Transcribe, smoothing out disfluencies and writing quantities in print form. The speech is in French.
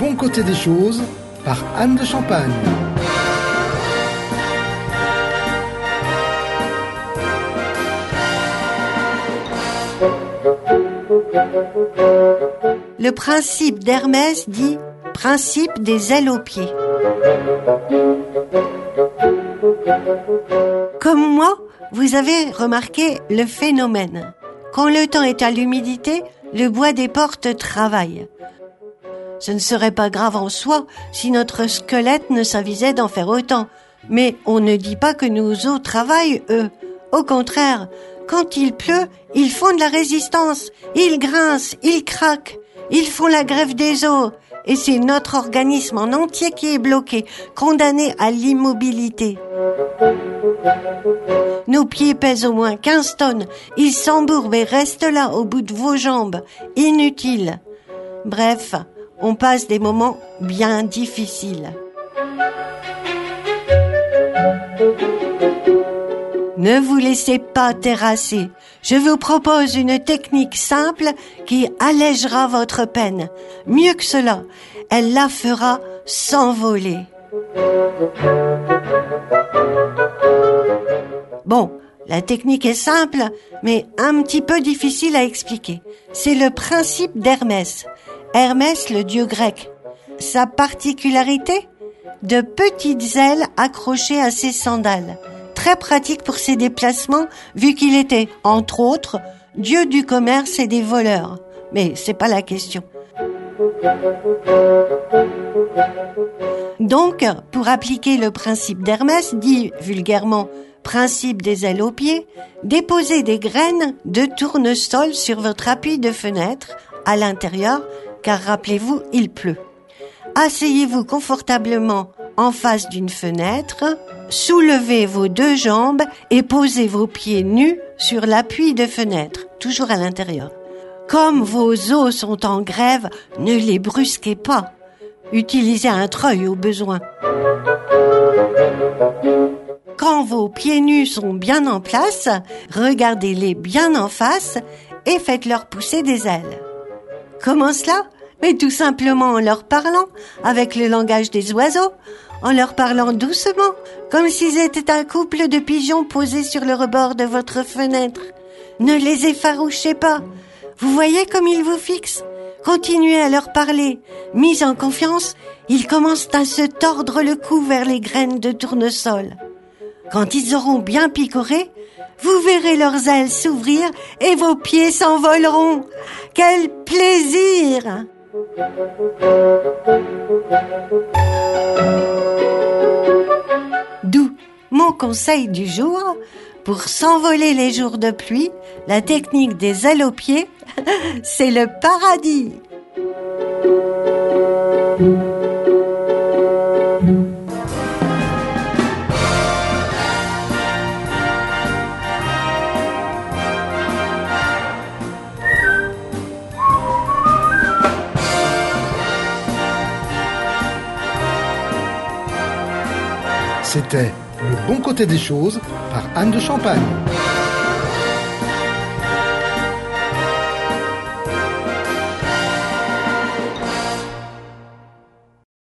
bon côté des choses par Anne de Champagne. Le principe d'Hermès dit principe des ailes aux pieds. Comme moi, vous avez remarqué le phénomène. Quand le temps est à l'humidité, le bois des portes travaille. Ce ne serait pas grave en soi si notre squelette ne s'avisait d'en faire autant. Mais on ne dit pas que nos os travaillent, eux. Au contraire, quand il pleut, ils font de la résistance. Ils grincent, ils craquent. Ils font la greffe des os. Et c'est notre organisme en entier qui est bloqué, condamné à l'immobilité. Nos pieds pèsent au moins 15 tonnes. Ils s'embourbent et restent là, au bout de vos jambes. Inutiles. Bref, on passe des moments bien difficiles. Ne vous laissez pas terrasser. Je vous propose une technique simple qui allègera votre peine. Mieux que cela, elle la fera s'envoler. Bon, la technique est simple, mais un petit peu difficile à expliquer. C'est le principe d'Hermès. Hermès, le dieu grec. Sa particularité ? De petites ailes accrochées à ses sandales. Très pratique pour ses déplacements, vu qu'il était, entre autres, dieu du commerce et des voleurs. Mais c'est pas la question. Donc, pour appliquer le principe d'Hermès, dit vulgairement principe des ailes aux pieds, déposez des graines de tournesol sur votre appui de fenêtre, à l'intérieur, car rappelez-vous, il pleut. Asseyez-vous confortablement en face d'une fenêtre, soulevez vos deux jambes et posez vos pieds nus sur l'appui de fenêtre, toujours à l'intérieur. Comme vos os sont en grève, ne les brusquez pas. Utilisez un treuil au besoin. Quand vos pieds nus sont bien en place, regardez-les bien en face et faites-leur pousser des ailes. Comment cela ? Mais tout simplement en leur parlant, avec le langage des oiseaux, en leur parlant doucement, comme s'ils étaient un couple de pigeons posés sur le rebord de votre fenêtre. Ne les effarouchez pas. Vous voyez comme ils vous fixent ? Continuez à leur parler. Mis en confiance, ils commencent à se tordre le cou vers les graines de tournesol. Quand ils auront bien picoré, vous verrez leurs ailes s'ouvrir et vos pieds s'envoleront. Quel plaisir! D'où mon conseil du jour, pour s'envoler les jours de pluie, la technique des ailes aux pieds, c'est le paradis. C'était Le bon côté des choses par Anne de Champagne.